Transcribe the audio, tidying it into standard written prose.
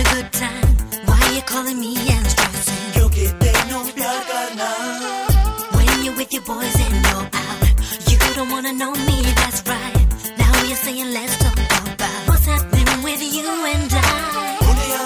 good time. Why you calling me and stressing? क्योंकि तेनू प्यार करना. When you're with your boys and you're out, you don't wanna know me